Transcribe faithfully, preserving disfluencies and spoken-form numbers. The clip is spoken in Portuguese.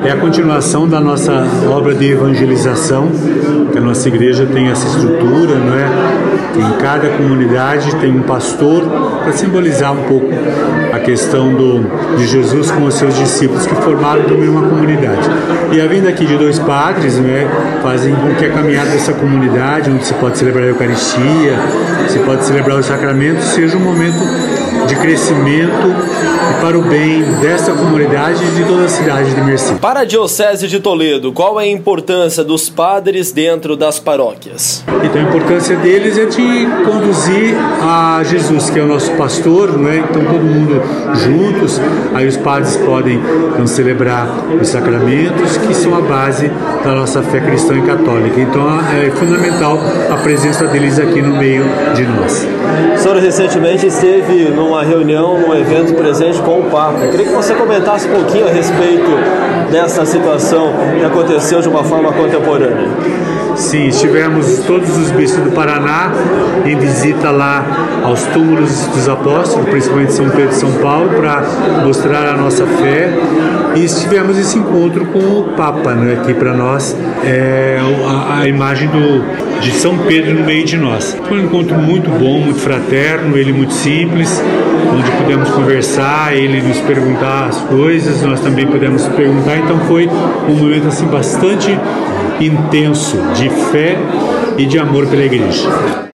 é a continuação da nossa obra de evangelização, que a nossa igreja tem essa estrutura, não é? Em cada comunidade tem um pastor para simbolizar um pouco a questão do, de Jesus com os seus discípulos que formaram também uma comunidade. E a vinda aqui de dois padres, né, fazem com que a caminhada dessa comunidade, onde se pode celebrar a Eucaristia, se pode celebrar os sacramentos, seja um momento de crescimento e para o bem dessa comunidade e de toda a cidade de Mersin. Para a Diocese de Toledo, qual é a importância dos padres dentro das paróquias? Então a importância deles é de conduzir a Jesus, que é o nosso pastor, não é? Então todo mundo juntos, aí os padres podem então, celebrar os sacramentos, que são a base da nossa fé cristã e católica. Então é fundamental a presença deles aqui no meio de nós. O senhor recentemente esteve numa reunião, num evento presente com o Papa. Eu queria que você comentasse um pouquinho a respeito dessa situação que aconteceu de uma forma contemporânea. Sim, estivemos todos os bispos do Paraná em visita lá aos túmulos dos apóstolos, principalmente São Pedro e São Paulo, para mostrar a nossa fé. E tivemos esse encontro com o Papa, né, aqui para nós, é, a, a imagem do, de São Pedro no meio de nós. Foi um encontro muito bom, muito fraterno, ele muito simples, onde pudemos conversar, ele nos perguntar as coisas, nós também pudemos perguntar. Então foi um momento assim bastante intenso de fé e de amor pela igreja.